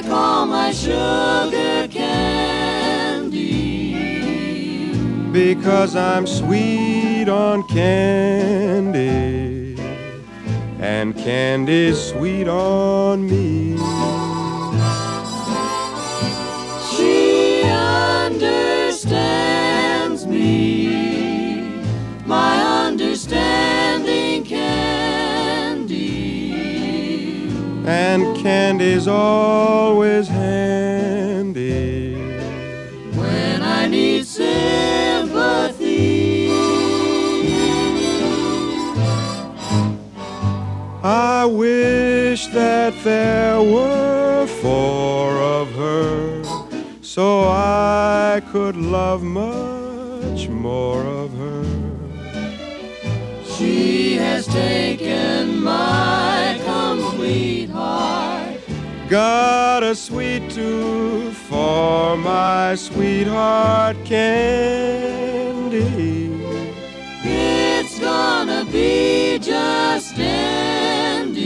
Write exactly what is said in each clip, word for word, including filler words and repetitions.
call my sugar candy, because I'm sweet on candy, and candy's sweet on me. She understands me, my understanding candy, and candy's always handy when I need sympathy. I wish that there were four of her, so I could love much more of her. She has taken my complete heart, Got a sweet tooth for my sweetheart candy. it's gonna be just dandy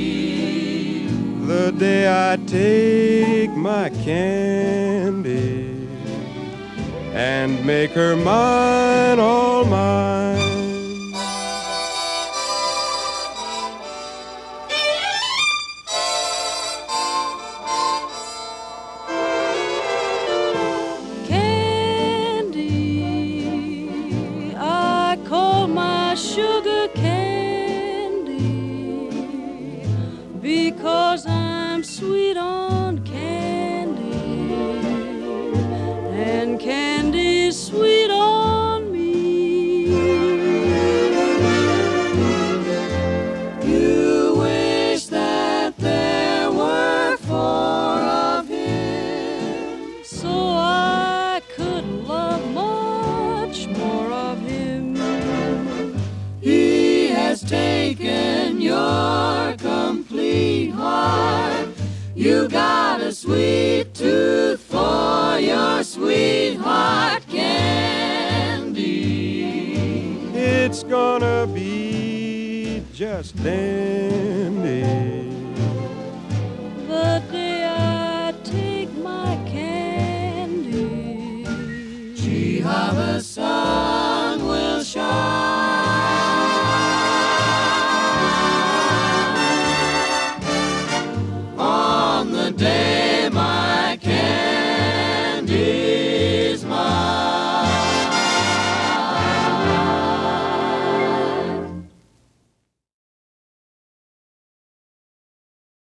The day I take my candy and make her mine, all mine. Candy, I call my sugar candy, because I'm sweet on candy, and candy's sweet on me. You wish that there were four of him, So I could love much more of him. he has taken your complete heart. You got a sweet tooth for your sweetheart candy. It's gonna be just dandy